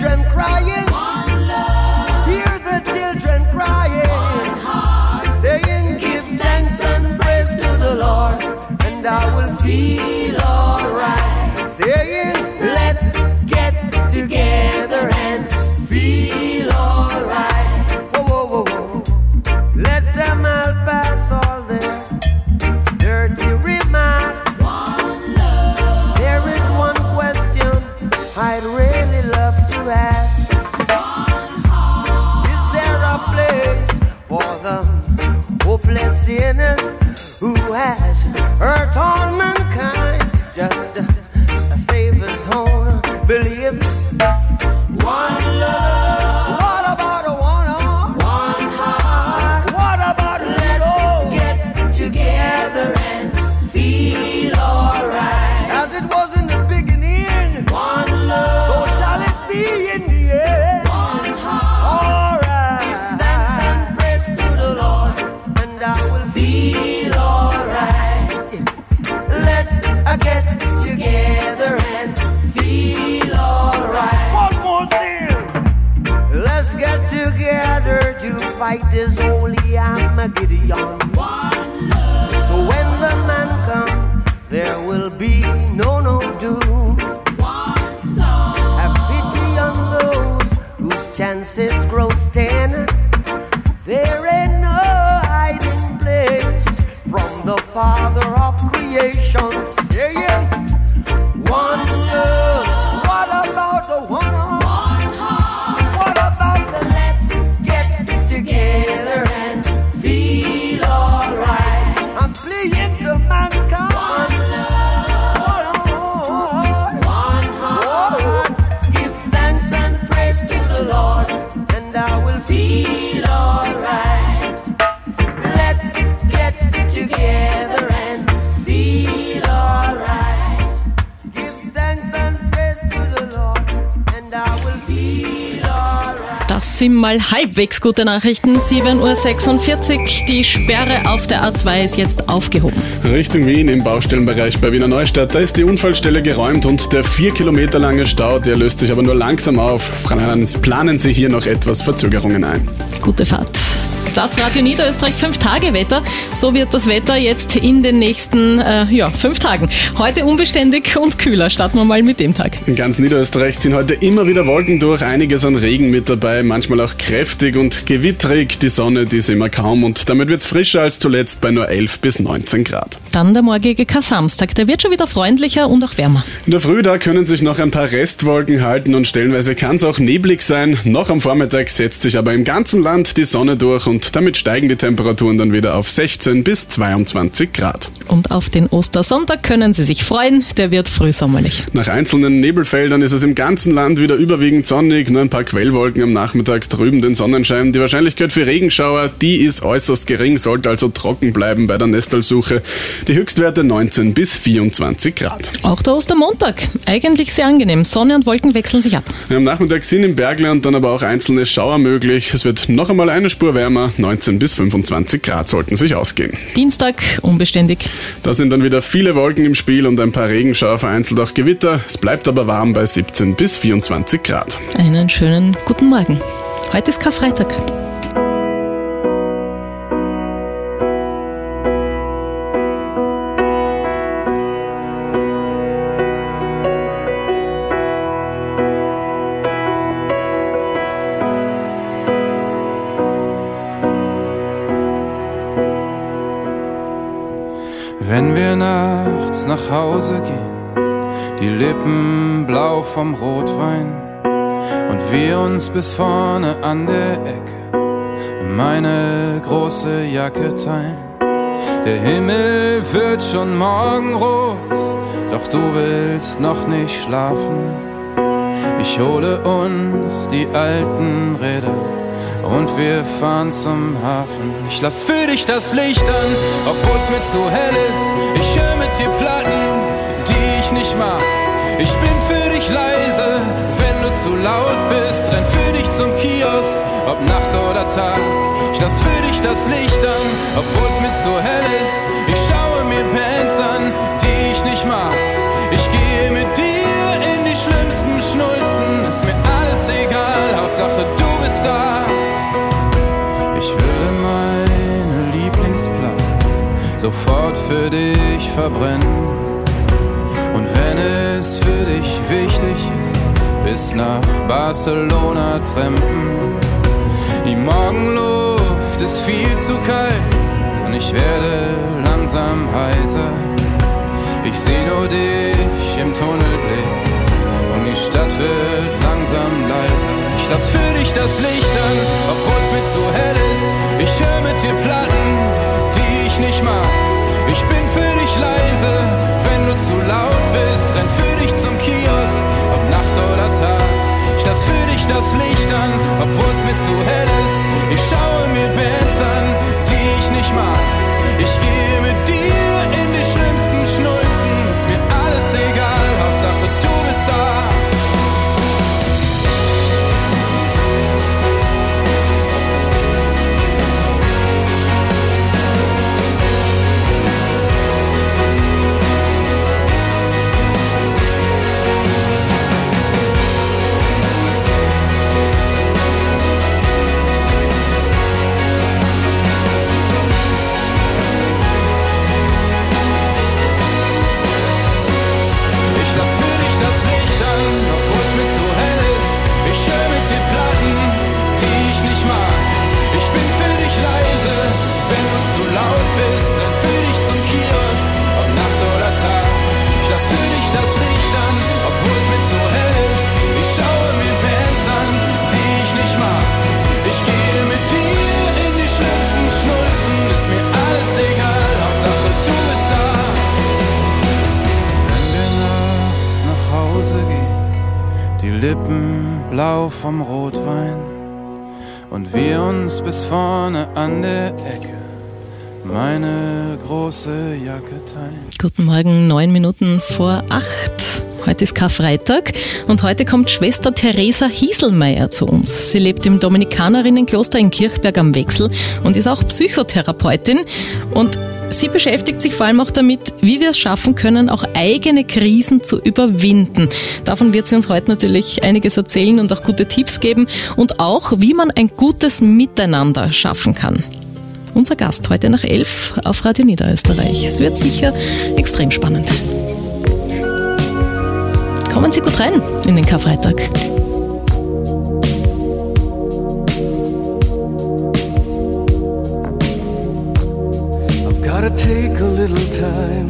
S: Crying, hear the children crying, saying saying, let's get together and feel alright. Whoa, whoa, whoa, whoa. Let them all pass all their dirty remarks. One love. There is one question I'd really love to ask. One heart. Is there a place for the hopeless sinners who has hurt all mankind? Just a Savior's own belief. One love. What about a one heart? One heart. What about a let's get together and feel alright? As it was in the beginning. One love. So shall it be in the end. One heart. Alright. Give thanks and praise to the Lord, and I will feel alright. Let's uh, get together and feel alright. One more thing. Let's get together to fight this holy Armageddon. One love. So when the man comes, there will be no, no doom. One song. Have pity on those whose chances grow ten. There ain't no hiding place from the Father of creation. Saying, one love. What about the one heart? One heart. What about the let's get together and feel alright? I'm pleading to mankind. One love. One heart. One heart. Give thanks and praise to the Lord, and I will feel alright. Let's get together and feel alright. Give thanks and praise to the Lord, and I will feel alright.
B: Das sind mal halbwegs gute Nachrichten. sieben Uhr sechsundvierzig. Die Sperre auf der A zwei ist jetzt aufgehoben.
J: Richtung Wien im Baustellenbereich bei Wiener Neustadt, da ist die Unfallstelle geräumt und der vier Kilometer lange Stau, der löst sich aber nur langsam auf. Planen Sie hier noch etwas Verzögerungen ein.
B: Gute Fahrt. Das Radio Niederösterreich fünf Tage Wetter. So wird das Wetter jetzt in den nächsten äh, ja, fünf Tagen. Heute unbeständig und kühler. Starten wir mal mit dem Tag.
J: In ganz Niederösterreich ziehen heute immer wieder Wolken durch. Einiges an Regen mit dabei, manchmal auch kräftig und gewitterig. Die Sonne, die sehen wir kaum und damit wird es frischer als zuletzt bei nur elf bis neunzehn Grad.
B: Dann der morgige Kar-Samstag. Der wird schon wieder freundlicher und auch wärmer.
J: In der Früh da können sich noch ein paar Restwolken halten und stellenweise kann es auch neblig sein. Noch am Vormittag setzt sich aber im ganzen Land die Sonne durch und damit steigen die Temperaturen dann wieder auf sechzehn bis zweiundzwanzig Grad.
B: Und auf den Ostersonntag können Sie sich freuen, der wird frühsommerlich.
J: Nach einzelnen Nebelfeldern ist es im ganzen Land wieder überwiegend sonnig, nur ein paar Quellwolken am Nachmittag trüben den Sonnenschein. Die Wahrscheinlichkeit für Regenschauer, die ist äußerst gering, sollte also trocken bleiben bei der Nestelsuche. Die Höchstwerte neunzehn bis vierundzwanzig Grad.
B: Auch der Ostermontag, eigentlich sehr angenehm. Sonne und Wolken wechseln sich ab.
J: Am Nachmittag sind im Bergland dann aber auch einzelne Schauer möglich. Es wird noch einmal eine Spur wärmer, neunzehn bis fünfundzwanzig Grad sollten sich ausgehen.
B: Dienstag unbeständig.
J: Da sind dann wieder viele Wolken im Spiel und ein paar Regenschauer, vereinzelt auch Gewitter. Es bleibt aber warm bei siebzehn bis vierundzwanzig Grad.
B: Einen schönen guten Morgen. Heute ist Karfreitag.
R: Wenn wir nachts nach Hause gehen, die Lippen blau vom Rotwein und wir uns bis vorne an der Ecke meine große Jacke teilen. Der Himmel wird schon morgenrot, doch du willst noch nicht schlafen. Ich hole uns die alten Räder und wir fahren zum Hafen. Ich lass für dich das Licht an, obwohl's mir zu hell ist. Ich höre mit dir Platten, die ich nicht mag. Ich bin für dich leise, wenn du zu laut bist. Renn für dich zum Kiosk, ob Nacht oder Tag. Ich lass für dich das Licht an, obwohl's mir zu hell ist. Ich schaue mir Bands an, die ich nicht mag. Ich gehe mit dir in die schlimmsten Schnulzen. Ist mir alles egal, Hauptsache du bist da. Ich würde meine Lieblingsplatte sofort für dich verbrennen. Und wenn es für
C: bis nach Barcelona trampen. Die Morgenluft ist viel zu kalt und ich werde langsam heiser. Ich seh nur dich im Tunnelblick und die Stadt wird langsam leiser. Ich lass für dich das Licht an, obwohl's mir zu hell ist. Ich hör mit dir Platten, die ich nicht mag. Ich bin für dich leise, wenn du zu laut bist. Renn für dich zum Kiosk, ob Nacht oder Tag. Ich lass für dich das Licht an, obwohl's mir zu hell ist. Ich schaue mir Bands an, die ich nicht mag. Ich gehe mit dir in die schlimmsten Schnulzen. Ist mir alles egal, Hauptsache du bist da. Lippen blau vom Rotwein und wir uns bis vorne an der Ecke meine große Jacke teilen.
B: Guten Morgen, neun Minuten vor acht. Heute ist Karfreitag und heute kommt Schwester Theresa Hieselmeier zu uns. Sie lebt im Dominikanerinnenkloster in Kirchberg am Wechsel und ist auch Psychotherapeutin. Und sie beschäftigt sich vor allem auch damit, wie wir es schaffen können, auch eigene Krisen zu überwinden. Davon wird sie uns heute natürlich einiges erzählen und auch gute Tipps geben und auch, wie man ein gutes Miteinander schaffen kann. Unser Gast heute nach elf auf Radio Niederösterreich. Es wird sicher extrem spannend. Kommen Sie gut rein in den Karfreitag.
S: Gotta take a little time,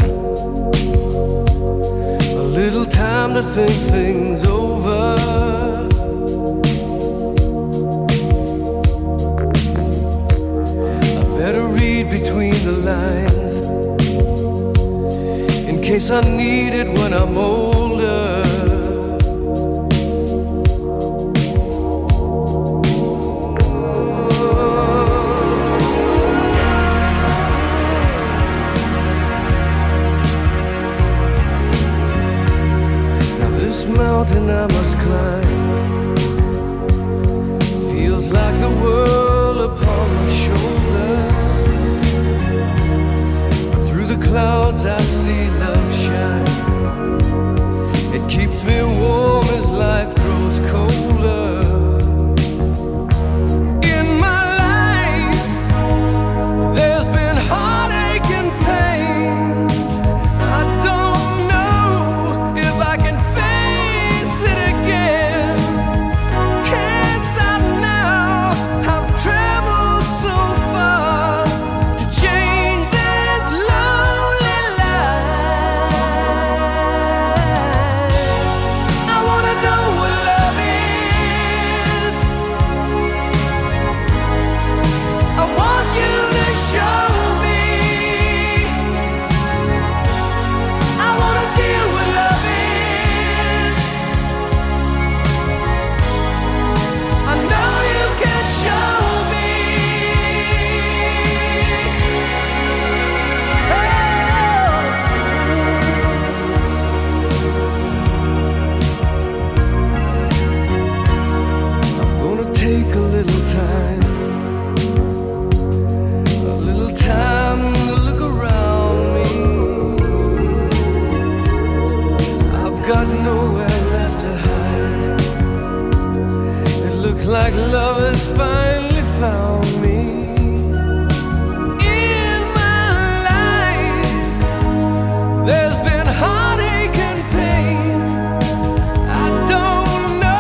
S: a little time to think things over. I better read between the lines, in case I need it when I'm older. Mountain I must climb, feels like the world upon my shoulder. Through the clouds I see love shine. It keeps me warm as life grows colder. In my life there's been heartache and pain. I don't know if I can like love has finally found me. In my life there's been heartache and pain. I don't know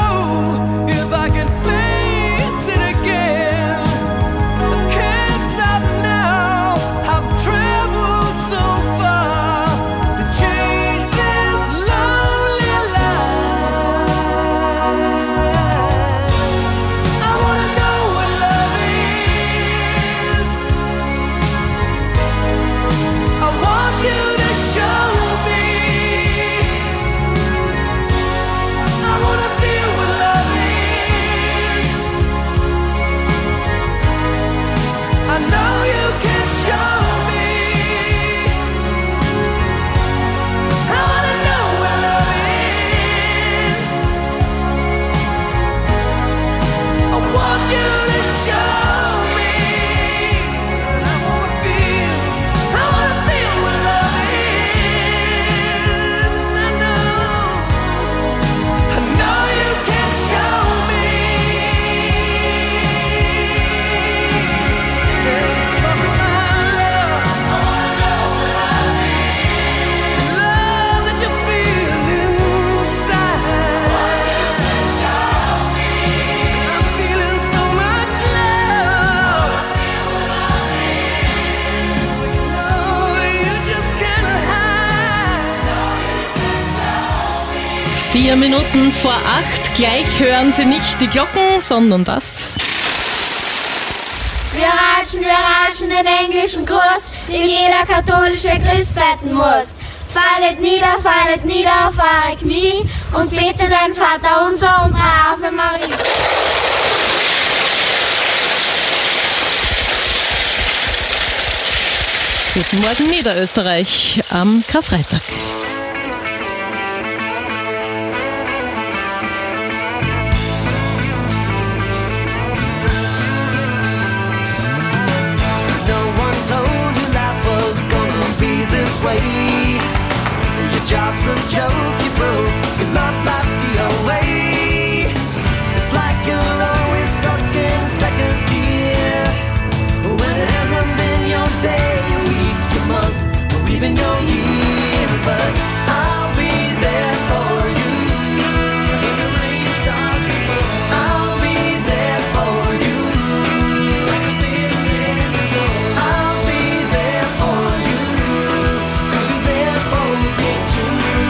B: Vier Minuten vor acht. Gleich hören Sie nicht die Glocken, sondern das.
A: Wir ratschen, wir ratschen den englischen Kurs, den jeder katholische Christ beten muss. Fallet nieder, fallet nieder auf eure Knie und betet ein Vater unser und drei Ave Maria.
B: Guten Morgen Niederösterreich am Karfreitag.
S: Your job's a joke, you broke, your love life's the away. It's like you're always stuck in second gear, when it hasn't been your day, your week, your month, or even your year. But I'll be there for you when the rain starts to fall. I'll be there for you like I've been there before. I'll be there for you, 'cause you're there for me too.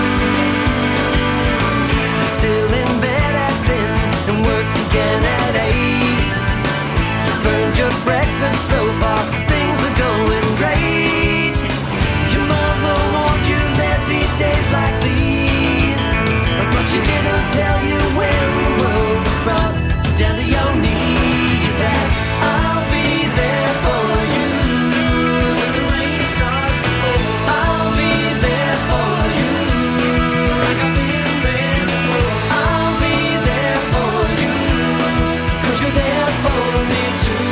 S: You're still in bed at ten and work again at eight. You burned your breakfast so far, things are going great. Your mother warned you there'd be days like these, but she didn't tell you when the world was brought you down to your knees. And I'll be there for you when the rain starts to fall. I'll be there for you like I've been there before. I'll be there for you 'cause you're there for me too.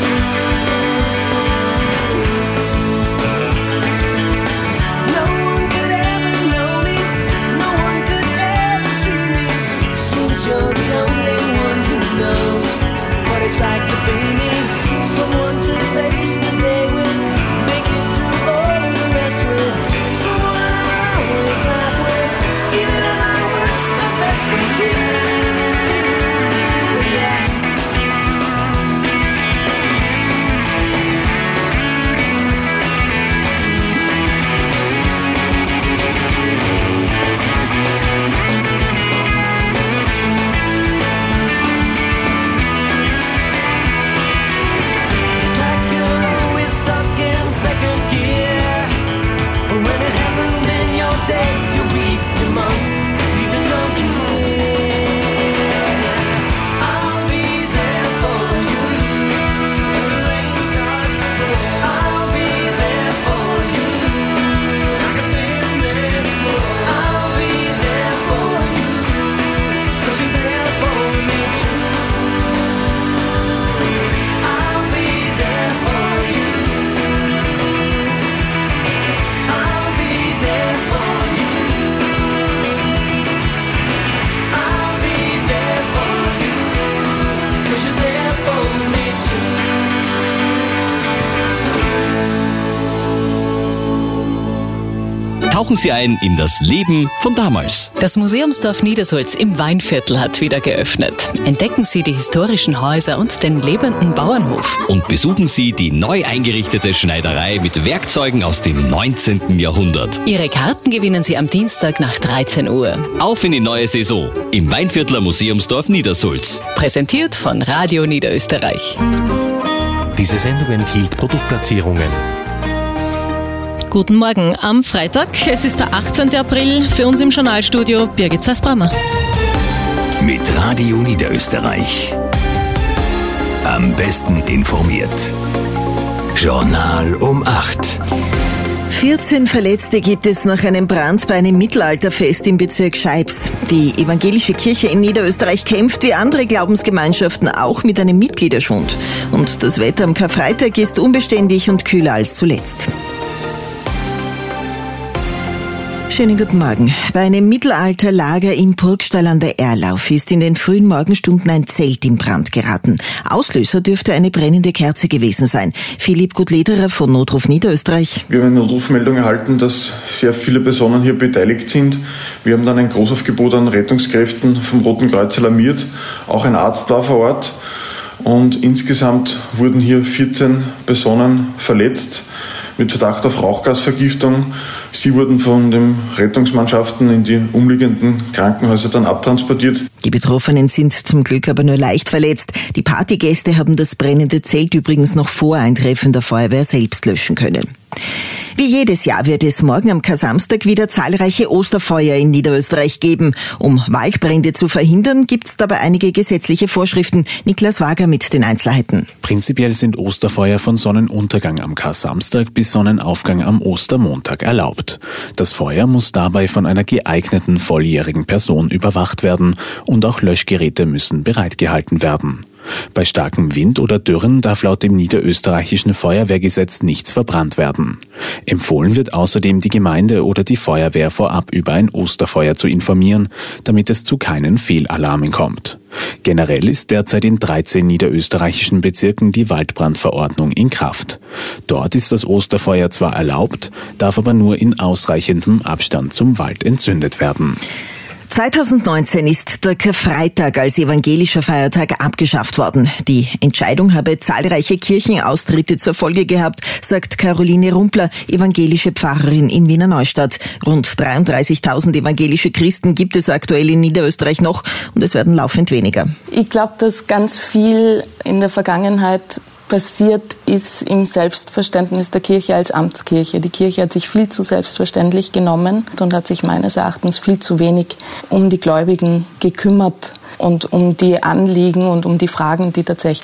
S: No one could ever know me, no one could ever see me. Seems you're the only one who knows what it's like to be me. Someone to face the day with, make it through all the rest with. Someone I always laugh with, even at my worst, my best with you. Yeah. It's like you're always stuck in second gear, when it hasn't been your day, your week, your month, even your year. I'll be there for you when the rain starts to fall. I'll be there for you like I've been there before. I'll be there for you 'cause you're there for me too. I'll be there for you. I'll be there for you. I'll be there for you 'cause you're there for me too.
F: Tauchen Sie ein in das Leben von damals.
V: Das Museumsdorf Niedersulz im Weinviertel hat wieder geöffnet. Entdecken Sie die historischen Häuser und den lebenden Bauernhof.
F: Und besuchen Sie die neu eingerichtete Schneiderei mit Werkzeugen aus dem neunzehnten Jahrhundert.
V: Ihre Karten gewinnen Sie am Dienstag nach dreizehn Uhr.
F: Auf in die neue Saison im Weinviertler Museumsdorf Niedersulz.
V: Präsentiert von Radio Niederösterreich.
F: Diese Sendung enthielt Produktplatzierungen.
B: Guten Morgen am Freitag. Es ist der achtzehnten April. Für uns im Journalstudio Birgit Sass-Brammer.
F: Mit Radio Niederösterreich. Am besten informiert. Journal um acht.
D: vierzehn Verletzte gibt es nach einem Brand bei einem Mittelalterfest im Bezirk Scheibs. Die evangelische Kirche in Niederösterreich kämpft wie andere Glaubensgemeinschaften auch mit einem Mitgliederschwund. Und das Wetter am Karfreitag ist unbeständig und kühler als zuletzt. Schönen guten Morgen. Bei einem Mittelalterlager im Burgstall an der Erlauf ist in den frühen Morgenstunden ein Zelt in Brand geraten. Auslöser dürfte eine brennende Kerze gewesen sein. Philipp Gutlederer von Notruf Niederösterreich.
G: Wir haben eine Notrufmeldung erhalten, dass sehr viele Personen hier beteiligt sind. Wir haben dann ein Großaufgebot an Rettungskräften vom Roten Kreuz alarmiert. Auch ein Arzt war vor Ort. Und insgesamt wurden hier vierzehn Personen verletzt mit Verdacht auf Rauchgasvergiftung. Sie wurden von den Rettungsmannschaften in die umliegenden Krankenhäuser dann abtransportiert.
D: Die Betroffenen sind zum Glück aber nur leicht verletzt. Die Partygäste haben das brennende Zelt übrigens noch vor Eintreffen der Feuerwehr selbst löschen können. Wie jedes Jahr wird es morgen am Kar-Samstag wieder zahlreiche Osterfeuer in Niederösterreich geben. Um Waldbrände zu verhindern, gibt es dabei einige gesetzliche Vorschriften. Niklas Wager mit den Einzelheiten.
H: Prinzipiell sind Osterfeuer von Sonnenuntergang am Kar-Samstag bis Sonnenaufgang am Ostermontag erlaubt. Das Feuer muss dabei von einer geeigneten volljährigen Person überwacht werden und auch Löschgeräte müssen bereitgehalten werden. Bei starkem Wind oder Dürren darf laut dem niederösterreichischen Feuerwehrgesetz nichts verbrannt werden. Empfohlen wird außerdem, die Gemeinde oder die Feuerwehr vorab über ein Osterfeuer zu informieren, damit es zu keinen Fehlalarmen kommt. Generell ist derzeit in dreizehn niederösterreichischen Bezirken die Waldbrandverordnung in Kraft. Dort ist das Osterfeuer zwar erlaubt, darf aber nur in ausreichendem Abstand zum Wald entzündet werden.
D: zweitausendneunzehn ist der Karfreitag als evangelischer Feiertag abgeschafft worden. Die Entscheidung habe zahlreiche Kirchenaustritte zur Folge gehabt, sagt Caroline Rumpler, evangelische Pfarrerin in Wiener Neustadt. Rund dreiunddreißigtausend evangelische Christen gibt es aktuell in Niederösterreich noch und es werden laufend weniger.
I: Ich glaube, dass ganz viel in der Vergangenheit passiert ist im Selbstverständnis der Kirche als Amtskirche. Die Kirche hat sich viel zu selbstverständlich genommen und hat sich meines Erachtens viel zu wenig um die Gläubigen gekümmert und um die Anliegen und um die Fragen, die tatsächlich